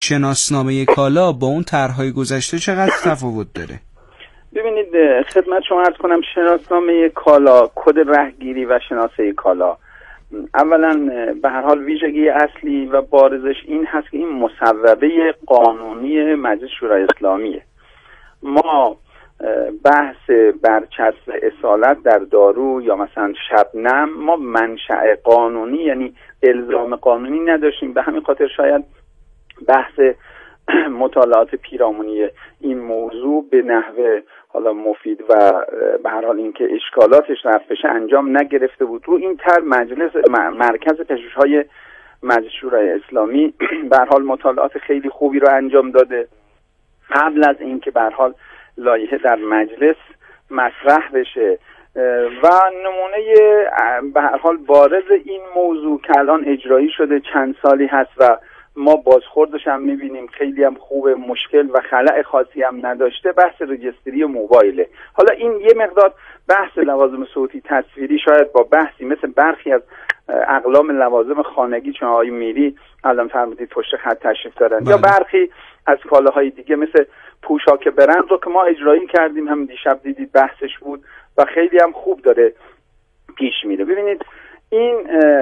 شناسنامه کالا با اون طرح‌های گذشته چقدر تفاوت داره؟ ببینید خدمت شما عرض کنم، شناسنامه کالا، کد رهگیری و شناسه کالا، اولا به هر حال ویژگی اصلی و بارزش این هست که این مصوبه قانونی مجلس شورای اسلامیه. ما بحث برچسب اصالت در دارو یا مثلا شبنم ما منشأ قانونی یعنی الزام قانونی نداشتیم، به همین خاطر شاید بحث مطالعات پیرامونی این موضوع به نحو حالا مفید و به هر حال اینکه اشکالاتش رفع بشه انجام نگرفته بود. رو این طرح مرکز پژوهش‌های مجلس شورای اسلامی به هر حال مطالعات خیلی خوبی رو انجام داده قبل از اینکه به هر حال لایحه در مجلس مطرح بشه و نمونه به هر حال بارز این موضوع که الان اجرایی شده چند سالی هست و ما بازخوردش هم میبینیم خیلی هم خوبه، مشکل و خلأ خاصی هم نداشته، بحث رجستری موبایله. حالا این یه مقدار بحث لوازم صوتی تصویری شاید با بحثی مثل برخی از اقلام لوازم خانگی چون آقای میری الان فرمودید پشت خط تشریف دارن یا برخی از کالاهای دیگه مثل پوشاک برند رو که ما اجرایی کردیم، هم دیشب دیدید بحثش بود و خیلی هم خوب داره پیش میره. ببینید این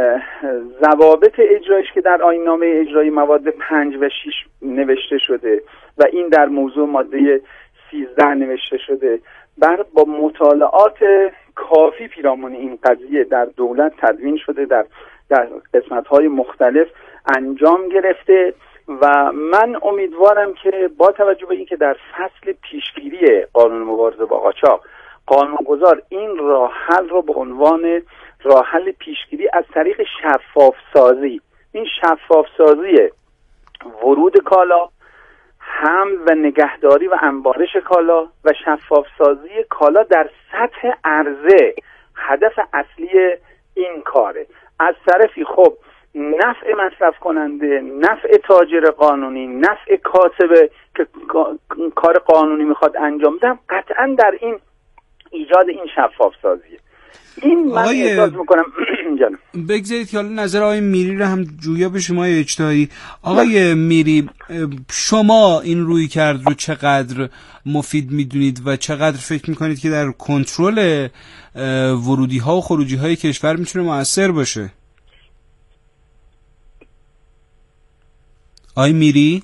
ضوابط اجرایش که در آیین‌نامه اجرایی مواد 5 و 6 نوشته شده و این در موضوع ماده 13 نوشته شده، با مطالعات کافی پیرامون این قضیه در دولت تدوین شده، در قسمت‌های مختلف انجام گرفته و من امیدوارم که با توجه به اینکه در فصل پیشگیری قانون مبارزه با قاچاق قانونگذار این راه حل رو به عنوان راه حل پیشگیری از طریق شفاف سازی، این شفاف سازی ورود کالا، حمل و نگهداری و انبارش کالا و شفاف سازی کالا در سطح عرضه هدف اصلی این کاره. از طرفی خب نفع مصرف کننده، نفع تاجر قانونی، نفع کاسب که کار قانونی میخواد انجام بده قطعا در این ایجاد این شفاف سازیه. این من احساس میکنم جانم بگذارید که حالا نظر آقای میری رو هم جویا به شما اجتهادی. آقای میری، شما این روی کرد رو چقدر مفید میدونید و چقدر فکر میکنید که در کنترل ورودی ها و خروجی های کشور میتونه مؤثر باشه؟ آقای میری؟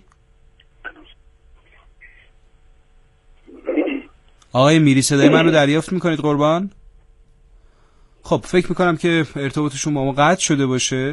آقای میری صدای من رو دریافت میکنید قربان؟ خب فکر میکنم که ارتباطشون با ما قطع شده باشه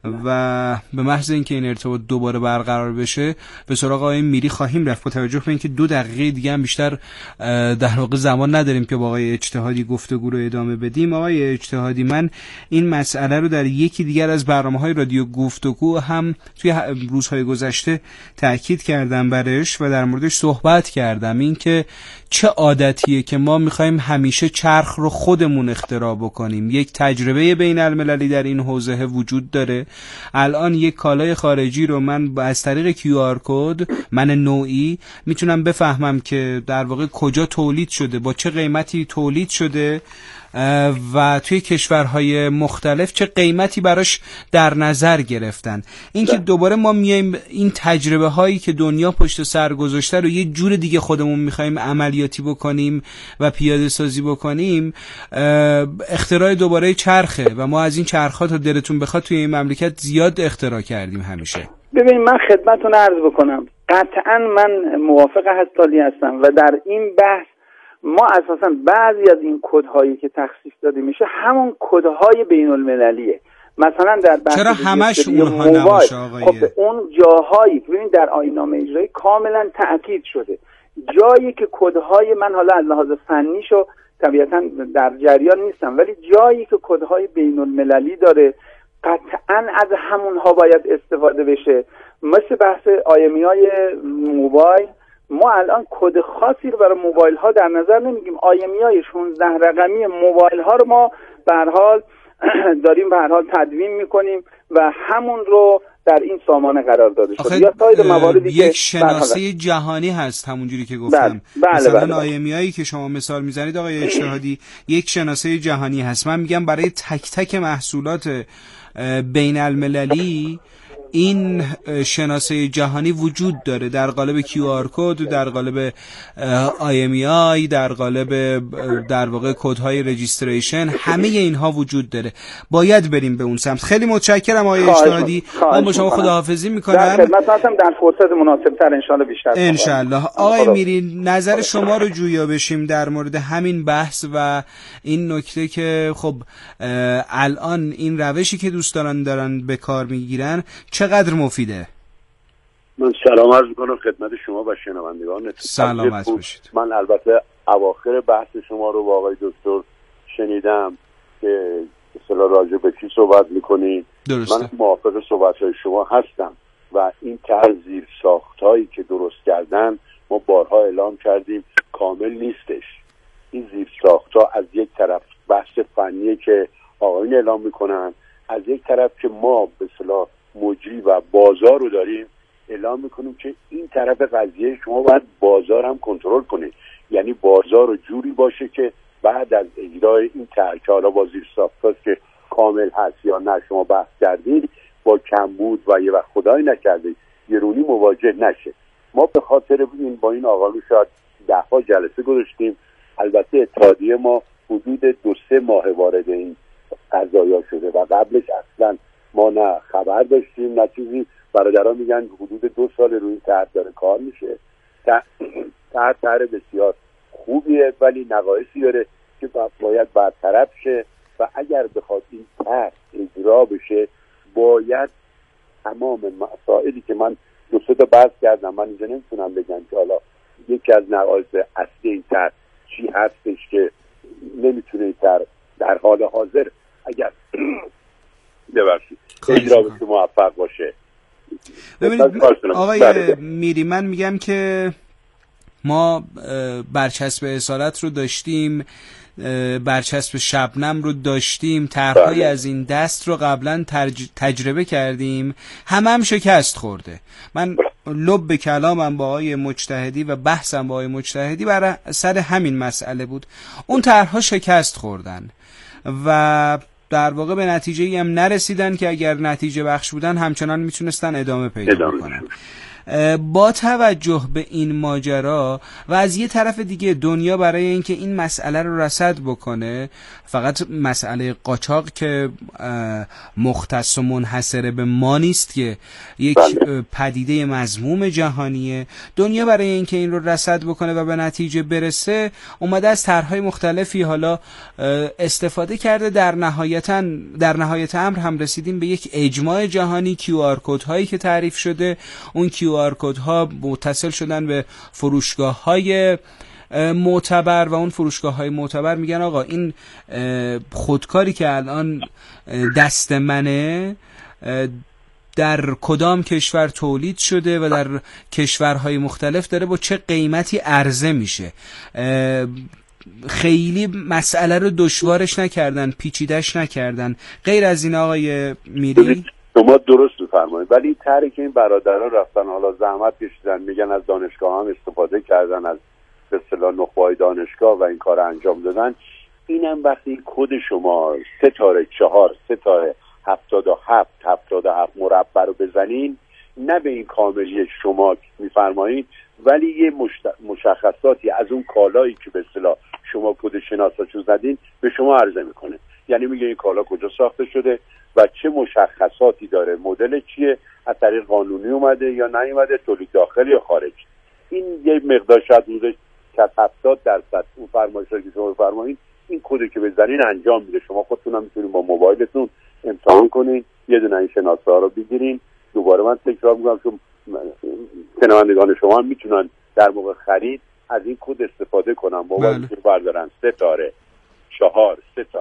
و به محض اینکه این ارتباط دوباره برقرار بشه به سراغ آقای میری خواهیم رفت، با توجه به اینکه 2 دقیقه دیگه هم بیشتر در واقع زمان نداریم که با آقای اجتهادی گفتگو رو ادامه بدیم. آقای اجتهادی، من این مسئله رو در یکی دیگر از برنامه‌های رادیو گفتگو هم توی روزهای گذشته تاکید کردم برش و در موردش صحبت کردم، این که چه عادتیه که ما میخوایم همیشه چرخ رو خودمون اختراع بکنیم. یک تجربه بین المللی در این حوزه وجود داره. الان یک کالای خارجی رو من از طریق QR کد من نوعی میتونم بفهمم که در واقع کجا تولید شده، با چه قیمتی تولید شده و توی کشورهای مختلف چه قیمتی براش در نظر گرفتن. اینکه دوباره ما میایم این تجربه هایی که دنیا پشت سر گذاشته رو یه جور دیگه خودمون میخوایم عملیاتی بکنیم و پیاده سازی بکنیم، اختراع دوباره چرخه و ما از این چرخات تا دلتون بخواد توی این مملکت زیاد اختراع کردیم همیشه. ببینید من خدمتتون عرض بکنم، قطعا من موافق هستم و در این بحث ما اساسا بعضی از این کدهایی که تخصیص داده میشه همون کدهای بین المللیه. مثلا در بحث چرا همش اونها نباشه آقای؟ خب اون جاهایی که ببین در آیین‌نامه اجرایی کاملا تأکید شده، جایی که کدهای من حالا از لحاظ فنیشو طبیعتا در جریان نیستم ولی جایی که کدهای بین المللی داره قطعا از همونها باید استفاده بشه. مثل بحث IMEI موبایل، ما الان کد خاصی رو برای موبایل ها در نظر نمیگیم. IMEI 16 رقمی موبایل ها رو ما به هر حال داریم به هر حال تدوین میکنیم و همون رو در این سامانه قرار داده شده. یا سایر مواردی یک شناسه جهانی هست همونجوری که گفتم. مثلا IMEI که شما مثال میزنید آقای اجتهادی یک شناسه جهانی هست. من میگم برای تک تک محصولات بین المللی این شناسه جهانی وجود داره در قالب QR کد، در قالب IMEI، در قالب در واقع کدهای رجیستریشن، همه اینها وجود داره. باید بریم به اون سمت. خیلی متشکرم آقای اجتهادی. من با شما خداحافظی میکنم. در خدمتتونم، در فرصت مناسب‌تر ان شاءالله بیشتر ان شاءالله. آقای میری، نظر شما رو جویا بشیم در مورد همین بحث و این نکته که خب الان این روشی که دوستان دارن به کار میگیرن چقدر مفیده؟ من سلام عرض میکنم خدمت شما و شنوندگان. سلامت باشید. من البته اواخر بحث شما رو با آقای دکتر شنیدم که اصلا راجع به چی صحبت میکنید. من موافق صحبت‌های شما هستم و این طرز زیر ساختایی که درست کردن ما بارها اعلام کردیم کامل نیستش. این زیر ساخت‌ها از یک طرف بحث فنیه که آقایون اعلام میکنن، از یک طرف که ما به اصطلاح مجری و بازار رو داریم اعلام میکنیم که این طرف قضیه شما باید بازار هم کنترل کنید. یعنی بازار رو جوری باشه که بعد از اجرای این طرح که حالا با زیر ساختاست که کامل هست یا نه شما بحث کردید با کمبود و یه وقت خدای نکرده گرونی مواجه نشه. ما به خاطر این با این آقایون شاید 10 جلسه گذاشتیم. البته اتحادیه ما حدود 2-3 ماه وارد این قضایا شده و قبلش اصلا ما نه خبر داشتیم نه چیزی. برادران میگن حدود 2 سال روی این طرح داره کار میشه. طرح بسیار خوبیه ولی نقایصی داره که باید برطرف شه و اگر بخواد این طرح اجرا بشه باید تمام مسائلی که من 2-3 تا بحث کردم، من اینجا نمیتونم بگم که حالا یکی از نقایص اصلی این طرح چی هستش که نمیتونه این طرح در حال حاضر اگر اجرا بشه موفق باشه. ببینید آقای میری، من میگم که ما برچسب اصالت رو داشتیم، برچسب شبنم رو داشتیم، طرح‌های از این دست رو قبلا تجربه کردیم، هم شکست خورده. من لب کلامم با آقای مجتهدی و بحثم با آقای مجتهدی برای سر همین مسئله بود. اون طرح‌ها شکست خوردن و در واقع به نتیجه‌ای هم نرسیدن که اگر نتیجه بخش بودن همچنان میتونستن ادامه پیدا بکنن. با توجه به این ماجرا و از یه طرف دیگه دنیا برای اینکه این مسئله رو رصد بکنه، فقط مسئله قاچاق که مختص و منحصر به ما نیست که یک پدیده مذموم جهانیه، دنیا برای اینکه این رو رصد بکنه و به نتیجه برسه اومده از طرح‌های مختلفی حالا استفاده کرده. در نهایت امر هم رسیدیم به یک اجماع جهانی. QR کدهایی که تعریف شده، اون QR کدها متصل شدن به فروشگاه‌های معتبر و اون فروشگاه‌های معتبر میگن آقا این خودکاری که الان دست منه در کدام کشور تولید شده و در کشورهای مختلف داره با چه قیمتی عرضه میشه. خیلی مسئله رو دشوارش نکردن، پیچیدش نکردن. غیر از این آقای میری شما درست بفرمایید، ولی طرحی که این برادران رفتن حالا زحمت کشیدن، میگن از دانشگاه هم استفاده کردن، از به اصطلاح نخبه‌های دانشگاه و این کار انجام دادن. اینم وقتی کد شما 3-4 77 مربع رو بزنین، نه به این کاملی شما میفرمایید ولی یه مشخصاتی از اون کالایی که به اصطلاح شما کد شناساشو زدین به شما عرضه میکنه. یعنی میگه این کالا کجا ساخته شده و چه مشخصاتی داره، مدل چیه، از طریق قانونی اومده یا نیومده، تولید داخل یا خارج. این یه مقدار شاید بوده که 70% اون فرمایشاتی که شما فرمایید این کدی که بزنین انجام میده. شما خودتون هم میتونید با موبایلتون امتحان کنین، یه دونه این شناسه ها رو بگیرین. دوباره من تکرار میگم چون شنوندگان شما هم میتونن در موقع خرید از این کد استفاده کنن. موبایلتون بردارن 3-4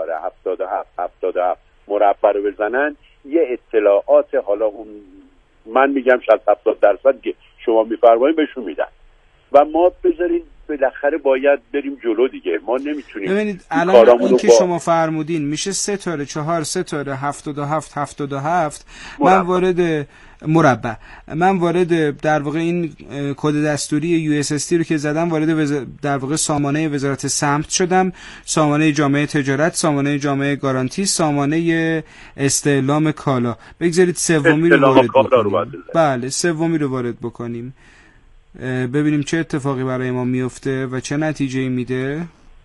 77 مربع رو بزنن، یه اطلاعات حالا اون من میگم شاید 70% که شما میفرمایید بهشون میدن و ما بذارین بالاخره باید بریم جلو دیگه. ما نمیتونیم. ببینید الان اون که شما فرمودین میشه 3-4 77 من وارد مربع. من وارد در واقع این کد دستوری USST رو که زدم وارد در واقع سامانه وزارت سمت شدم، سامانه جامعه تجارت، سامانه جامعه گارانتی، سامانه استعلام کالا. بگذارید سومی رو وارد بکنیم. بله سومی رو وارد بکنیم ببینیم چه اتفاقی برای ما میفته و چه نتیجه‌ای میده.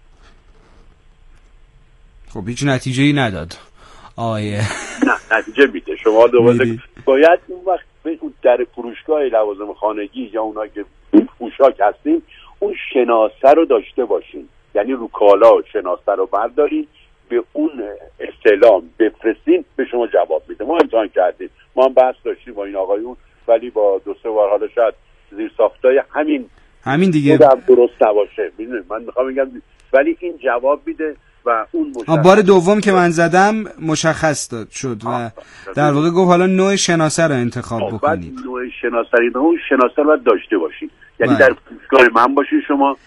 خب هیچ نتیجه‌ای نداد نه نتیجه میده. شما دوباره باید اون وقت به اون در فروشگاه لوازم خانگی یا اونایی که پوشاک هستین اون شناسه رو داشته باشین، یعنی رو کالا شناسه رو بردارین به اون استعلام بفرستین، به شما جواب میده. ما امتحان کردیم، ما هم بحث داشتیم با این آقایون، ولی با 2-3 بار حالا شاید زیر ساختای همین دیگه درست نباشه. میدونید من میخوام بگم ولی این جواب میده و اون بار دوم که من زدم مشخص شد و در واقع گفت حالا نوع شناسه رو انتخاب بکنید. نوع شناسه رو اون شناسه رو باید داشته باشید، یعنی در فروشگاه من باشین شما.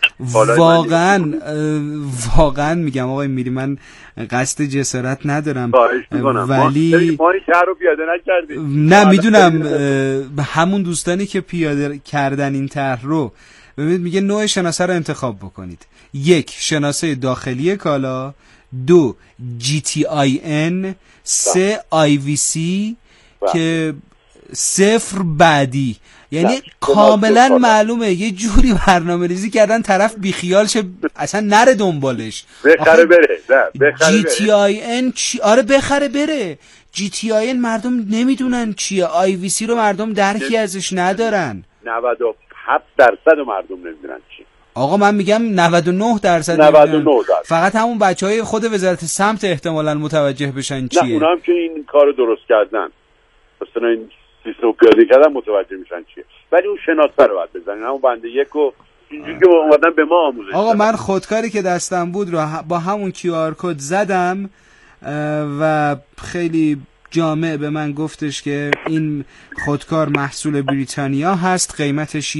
واقعا میگم آقای میری من قصد جسارت ندارم ولی ما این طرح رو پیاده نکردیم. نه میدونم همون دوستانی که پیاده کردن این طرح رو ببینید میگه نوع شناسه رو انتخاب بکنید. 1 شناسه داخلی کالا، 2 GTIN، 3 IVC که 0 بعدی. یعنی کاملا معلومه یه جوری برنامه ریزی کردن طرف بیخیال شه اصلا نره دنبالش بخره بره. GTIN چی؟ آره بخره بره. GTIN مردم نمیدونن چیه، IVC رو مردم درکی ازش ندارن. 97% مردم نمیدونن چیه. آقا من میگم 99% فقط همون بچهای خود وزارت سمت احتمالاً متوجه بشن چیه. نه اونا هم که این کارو درست کردن مثلا این سیستم پیاده کردن متوجه میشن چیه، ولی اون شناسه رو باید بزنین. همون بنده 1 و اینجوری که اومدن به ما آموزش آقا من خودکاری که دستم بود رو با همون QR کد زدم و خیلی جامع به من گفتش که این خودکار محصول بریتانیا هست، قیمتش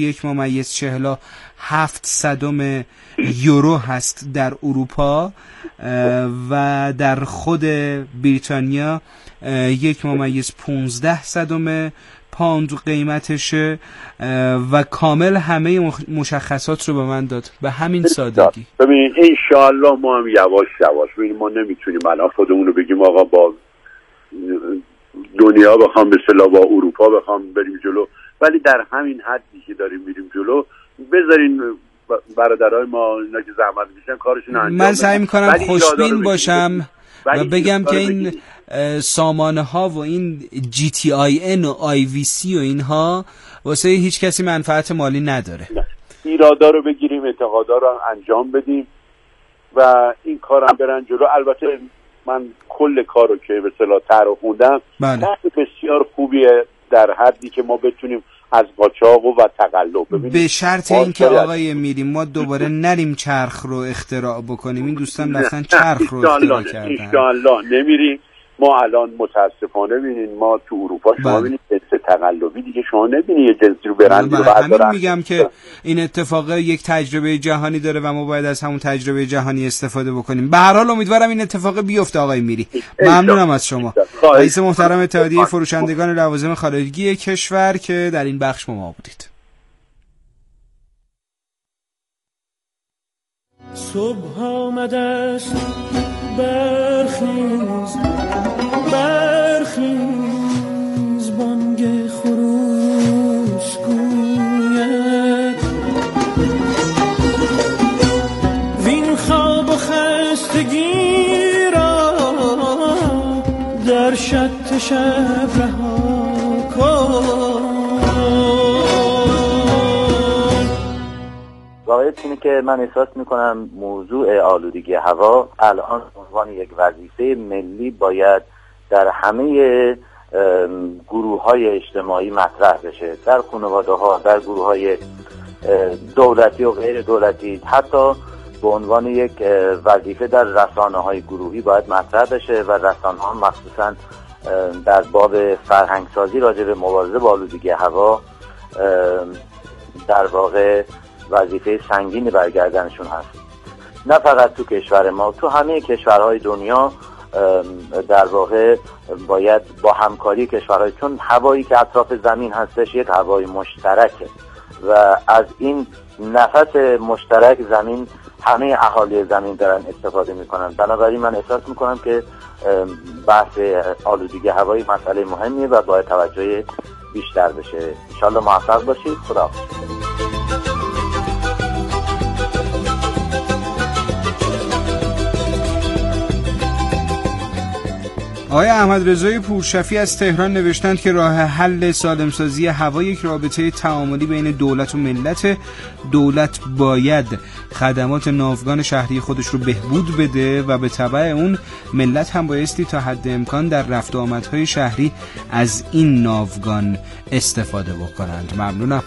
1.47 یورو هست در اروپا و در خود بریتانیا 1.15 پوند قیمتشه و کامل همه مشخصات رو به من داد به همین سادگی. ببینید انشاءالله ما هم یواش یواش ببینید، ما نمیتونیم الان خودمون رو بگیم آقا با دنیا بخوام به اصطلاح با اروپا بخوام بریم جلو، ولی در همین حدی که داریم میریم جلو بذارین برادرای ما اینا که زحمت میکشن کارشون انجام بدن. من سعی میکنم خوشبین باشم و بگم که این سامانه ها و این GTIN و IVC و اینها واسه هیچ کسی منفعت مالی نداره. ایرادا رو بگیریم، اعتقادا رو انجام بدیم و این کارم برن جلو. البته من کل کارو که به اصطلاح طرح خوندم بسیار خوبیه در حدی که ما بتونیم از قاچاق و تقلب به شرط اینکه آقای میری ما دوباره نریم چرخ رو اختراع بکنیم. این دوستان رفتن چرخ رو اختراع کردن. انشاءالله نمیریم. ما الان متاسفانه ببینید ما تو اروپا شما ببینید جنس تقلبی دیگه شما نبینید یه جنسی رو برند رو همین میگم که این اتفاق یک تجربه جهانی داره و ما باید از همون تجربه جهانی استفاده بکنیم. به هر حال امیدوارم این اتفاق بیفته آقای میری. ممنونم از شما. رئیس محترم اتحادیه فروشندگان لوازم خانگی کشور که در این بخش ما بودید. صبح آمدست برخیز برخیز بانگ خروس گوید وین خواب و خستگی را در شط شب رها کن. واقعیت اینه که من احساس میکنم موضوع آلودگی هوا الان عنوان یک وظیفه ملی باید در همه گروه‌های اجتماعی مطرح بشه، در خانواده‌ها، در گروه‌های دولتی و غیر دولتی، حتی به عنوان یک وظیفه در رسانه‌های گروهی باید مطرح بشه و رسانه‌ها مخصوصاً در باب فرهنگسازی راجع به مبارزه با آلودگی هوا در واقع وظیفه سنگینی برگردنشون هست. نه فقط تو کشور ما، تو همه کشورهای دنیا در واقع باید با همکاری کشورهای، چون هوایی که اطراف زمین هستش یک هوای مشترکه و از این نفس مشترک زمین همه اهالی زمین دارن استفاده میکنن. بنابراین من احساس میکنم که بحث آلودگی هوایی مسئله مهمیه و باید توجه بیشتر بشه. انشالله موفق باشید. خداحافظ. آقای احمد رضای پورشفی از تهران نوشتند که راه حل سالمسازی هوا یک رابطه تعاملی بین دولت و ملت. دولت باید خدمات ناوگان شهری خودش رو بهبود بده و به تبع اون ملت هم بایستی تا حد امکان در رفت و آمدهای شهری از این ناوگان استفاده بکنند. ممنونم.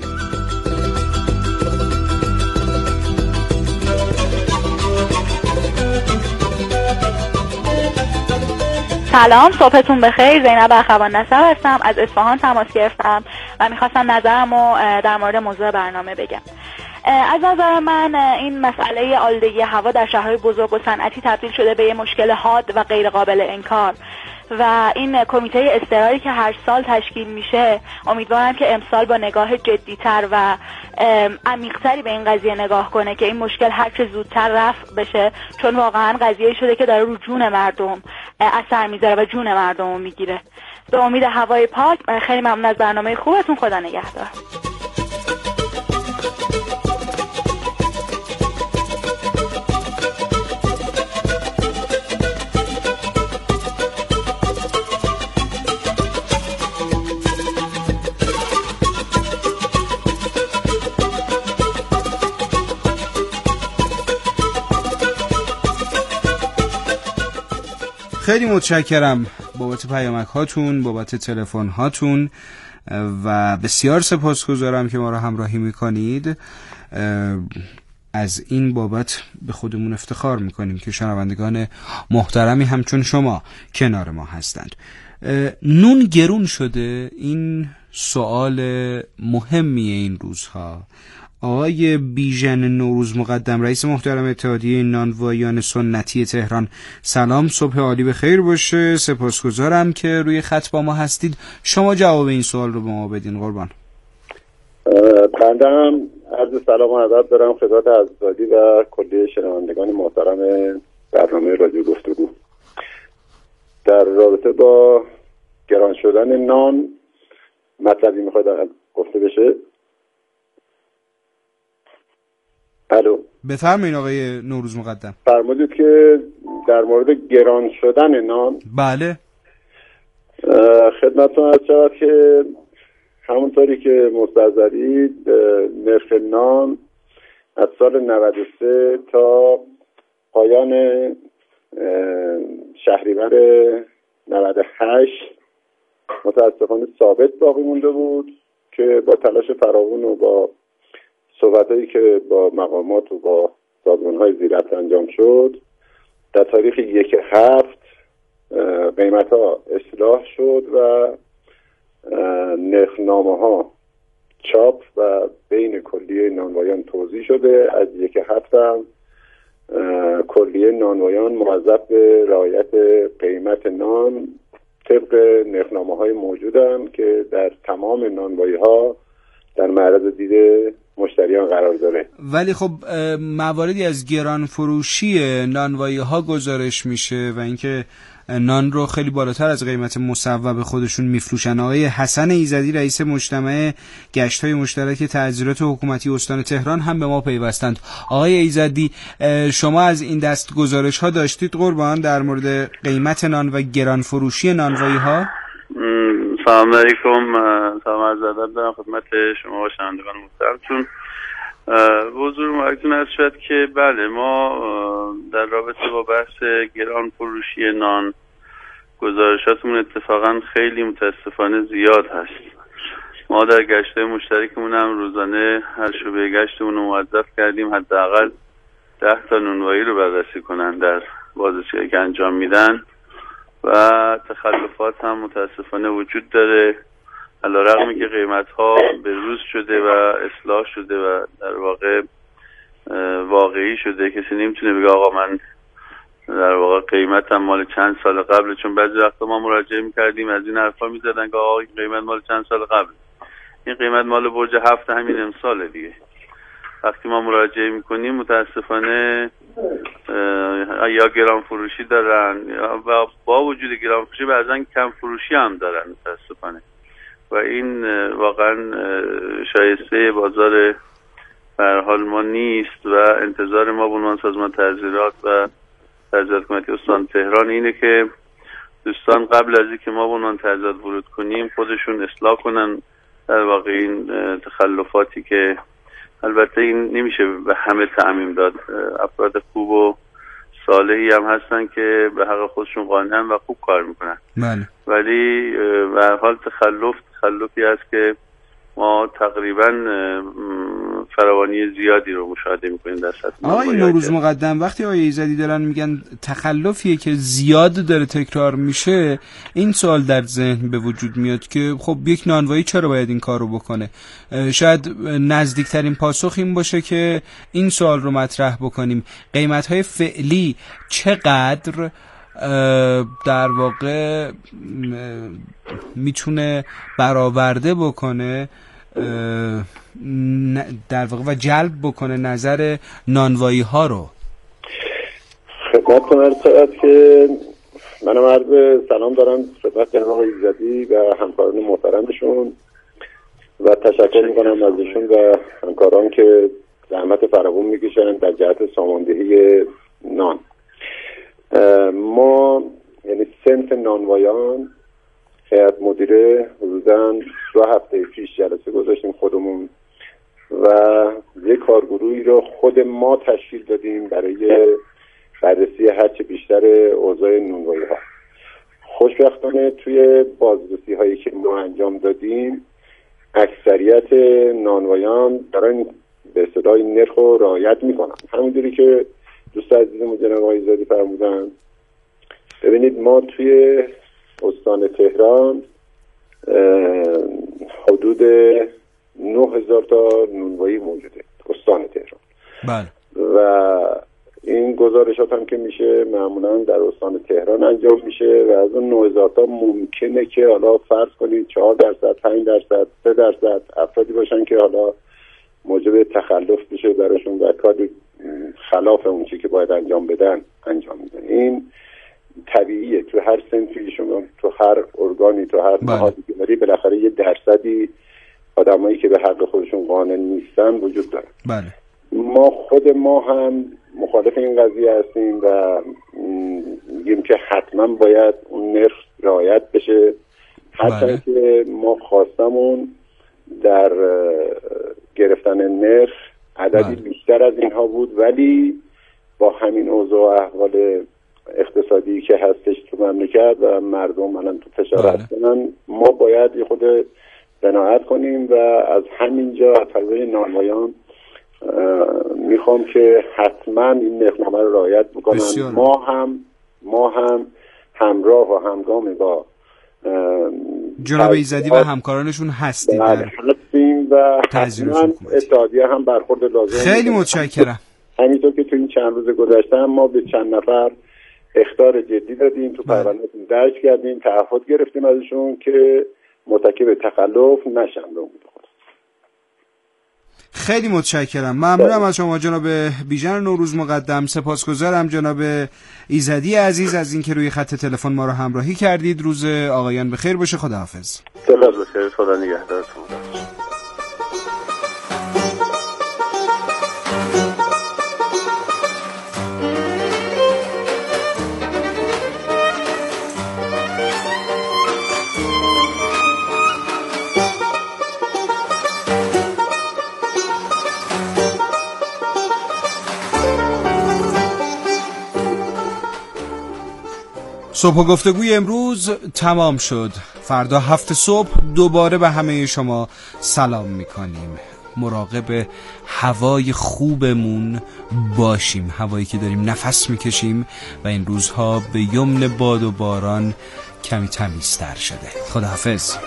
سلام، صبحتون بخیر. زینب اخوان نصر هستم، از اصفهان تماس گرفتم و میخواستم نظرمو در مورد موضوع برنامه بگم. از نظر من این مسئله آلودگی هوا در شهرهای بزرگ و صنعتی تبدیل شده به یه مشکل حاد و غیر قابل انکار و این کمیته اضطراری که هر سال تشکیل میشه امیدوارم که امسال با نگاه جدی‌تر و عمیق‌تری به این قضیه نگاه کنه که این مشکل هر چه زودتر رفع بشه، چون واقعا قضیه شده که داره رو جون مردم اثر میذاره و جون مردم رو میگیره. به امید هوای پاک. خیلی ممنون از برنامه خوبتون. خدا نگهدار. خیلی متشکرم بابت پیامک هاتون، بابت تلفن هاتون و بسیار سپاسگزارم که ما را همراهی میکنید. از این بابت به خودمون افتخار میکنیم که شنوندگان محترمی همچون شما کنار ما هستند. نون گرون شده، این سوال مهمیه این روزها. آقای بیژن نوروز مقدم، رئیس محترم اتحادیه نانوایان سنتی تهران، سلام، صبح عالی به خیر باشه. سپاسگزارم که روی خط با ما هستید. شما جواب این سوال رو به ما بدین قربان. بنده هم عرض سلام و ادب دارم خدمت عزیزادی و کلیه شنوندگان محترم برنامه رادیو گفتگو. در رابطه با گران شدن نان مطلبی میخواید گفته بشه؟ الو، بفرمایید آقای نوروز مقدم. فرمودید که در مورد گران شدن نان. بله، خدمتتون عرض شود که همونطوری که مستحضرید نرخ نان از سال 93 تا پایان شهریور 98 متاسفانه ثابت باقی مونده بود که با تلاش فراوان و با صحبتایی که با مقامات و با سازمان‌های زیرت انجام شد در تاریخ 1/7 قیمت‌ها اصلاح شد و نرخنامه‌ها چاپ و بین کلیه نانوایان توزیع شده. از 1/7 هم کلیه نانوایان موظف به رعایت قیمت نان طبق نرخنامه‌های موجودن که در تمام نانوایی‌ها در معرض دید مشتریان قرار داره. ولی خب مواردی از گران فروشی نانوایی ها گزارش میشه و اینکه نان رو خیلی بالاتر از قیمت مصوب خودشون میفروشن. آقای حسن ایزدی رئیس مجتمع گشت‌های مشترک تعذیرات حکومتی استان تهران هم به ما پیوستند. آقای ایزدی، شما از این دست گزارش ها داشتید قربان در مورد قیمت نان و گران فروشی نانوایی ها؟ سلام علیکم، سلام عرض ادب دارم خدمت شما و شنوندگان محترمتون. حضور مایتون هست شد که بله، ما در رابطه با بحث گران فروشی نان گزارشاتمون اتفاقا خیلی متاسفانه زیاد هست. ما در گشت مشترکمون هم روزانه هر شعبه گشتمون رو موظف کردیم حداقل 10 تا نونوایی رو بررسی کنن در بازرسی که انجام میدن و تخلفات هم متاسفانه وجود داره، علیرغم که قیمت ها به روز شده و اصلاح شده و در واقع واقعی شده. کسی نمیتونه بگه آقا من در واقع قیمت هم مال چند سال قبل، چون بعضی وقتا ما مراجعه می‌کردیم از این حرفا می‌زدن که آقا این قیمت مال چند سال قبل، این قیمت مال برج 7 همین امساله دیگه. وقتی ما مراجعه می‌کنیم متاسفانه یا گران فروشی دارن و با وجود گران فروشی بعضا کم فروشی هم دارن متاسفانه، و این واقعا شایسته بازار به هر حال ما نیست و انتظار ما به عنوان سازمان تعزیرات و تعزیرات کمیته استان تهران اینه که دوستان قبل از اینکه ما به عنوان تعزیرات ورود کنیم خودشون اصلاح کنن در واقع این تخلفاتی که البته این نمیشه به همه تعمیم داد، افراد خوب و صالحی هم هستن که به حق خودشون قانعن و خوب کار میکنن، ولی به هر حال تخلفی هست که ما تقریبا فراوانی زیادی رو مشاهده میکنیم در سطح. آقای نوروز مقدم، وقتی آقای ایزدی دارن میگن تخلفیه که زیاد داره تکرار میشه، این سوال در ذهن به وجود میاد که خب یک نانوایی چرا باید این کار رو بکنه؟ شاید نزدیکترین پاسخ این باشه که این سوال رو مطرح بکنیم قیمت‌های فعلی چقدر در واقع میتونه برآورده بکنه در واقع و جلب بکنه نظر نانوایی ها رو. خدمتتون عرض شود که منم عرض سلام دارم خدمت جناب آقای ایزدی و همکاران محترمشون و تشکر میکنم از ایشون و همکاران که زحمت فراوون میکشن در جهت ساماندهی نان. ما یعنی صنف نانوایان هیئت مدیره حدوداً 2 هفته پیش جلسه گذاشتیم خودمون و یک کارگروهی رو خود ما تشکیل دادیم برای بررسی هرچه بیشتر اوضاع نانوایی ها. خوشبختانه توی بازرسی هایی که ما انجام دادیم اکثریت نانوایان دارن به اصطلاح نرخ رو رعایت میکنن، همونجوری که دوست عزیزم جناب آقای ایزدی فرمودن. ببینید ما توی استان تهران حدود 9000 تا نانوایی موجوده استان تهران. بله. و این گزارشات هم که میشه معمولا در استان تهران انجام میشه و از اون 9000 تا ممکنه که حالا فرض کنید 4%، 5%، 3% افرادی باشن که حالا موجب تخلف بشه براشون و کاری خلاف اون چیزی که باید انجام بدن انجام میدن. این طبیعیه، تو هر صنفی شما تو هر ارگانی تو هر نهادی که داری بالاخره یه درصدی آدمایی که به حق خودشون قانع نیستن وجود داره. بله. خود ما هم مخالف این قضیه هستیم و میگیم که حتما باید اون نرخ رعایت بشه، حتی که ما خواستمون در گرفتن نرخ عددی بیشتر از اینها بود، ولی با همین اوضاع و احوال اقتصادی که هستش تو مملکت و مردم الان تو فشار هستن ما باید یه خود قناعت کنیم و از همینجا از طرف نانوایان میخوام که حتما این نرخنامه رو رعایت بکنن. ما هم همراه و همگام با جناب ایزدی و همکارانشون هستیم و حتما اتحادیه هم برخورد لازم. خیلی متشکرم. همینطور که تو این چند روز گذشته ما به چند نفر اخطار جدی دادیم، تو پرونده درج کردیم، تعهد گرفتیم ازشون که مرتکب تخلف نشن. خیلی متشکرم، ممنونم از شما جناب بیژن نوروز مقدم. سپاسگزارم جناب ایزدی عزیز از اینکه روی خط تلفن ما رو همراهی کردید. روز آقایان بخیر باشه. خداحافظ. سپاس بخیر، خدا نگهدارتون. صبح و گفتگوی امروز تمام شد. فردا 7 صبح دوباره به همه شما سلام میکنیم. مراقب هوای خوبمون باشیم، هوایی که داریم نفس میکشیم و این روزها به یمن باد و باران کمی تمیزتر شده. خداحافظ.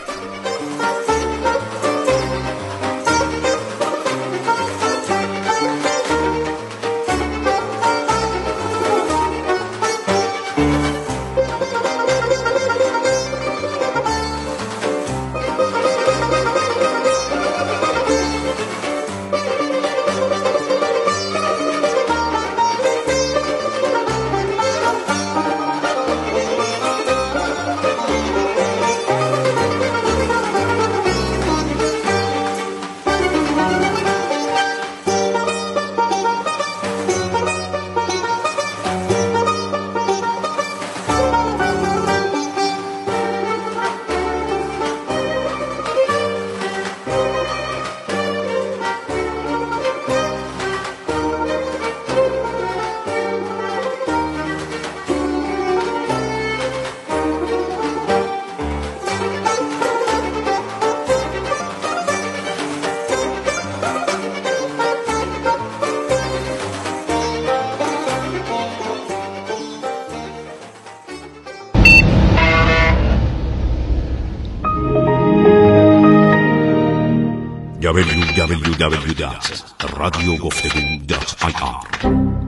www.radiogفتگو.ir.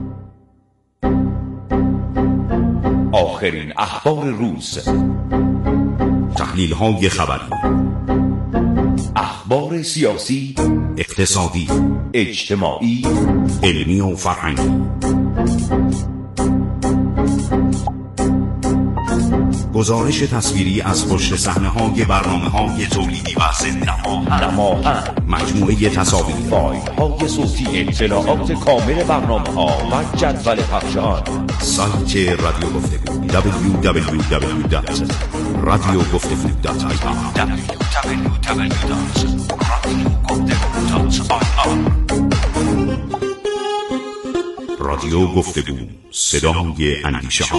آخرین اخبار روز، تحلیل‌های خبری، اخبار سیاسی، اقتصادی، اجتماعی، علمی و فرهنگی. گزارش تصویری از پشت صحنه‌های برنامه‌های تولیدی و ضمن نماهن، مجموعه تصاویر، فایل‌های صوتی، اطلاعات کامل برنامه‌ها و جدول پخش آن. سایت رادیو گفتگو www.radiogفتگو.ir. رادیو گفتگو، صدای اندیشه‌ها.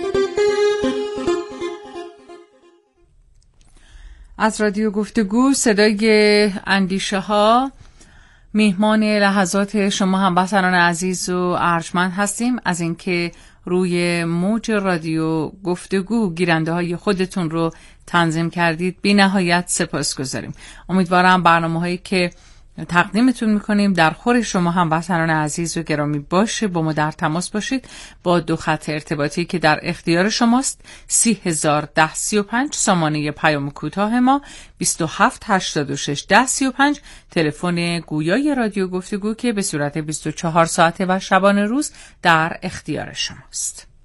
از رادیو گفتگو، صدای اندیشه ها، میهمان لحظات شما هموطنان عزیز و ارجمند هستیم. از اینکه روی موج رادیو گفتگو گیرنده های خودتون رو تنظیم کردید بی نهایت سپاسگزاریم. امیدوارم برنامه هایی که تقدیمتون میکنیم در خور شما هموطنان عزیز و گرامی باشه. با ما در تماس باشید با 2 خط ارتباطی که در اختیار شماست: 301035 سامانه پیام کوتاه ما، 27861035 تلفن گویای رادیو گفتگو که به صورت 24 ساعته و شبانه روز در اختیار شماست.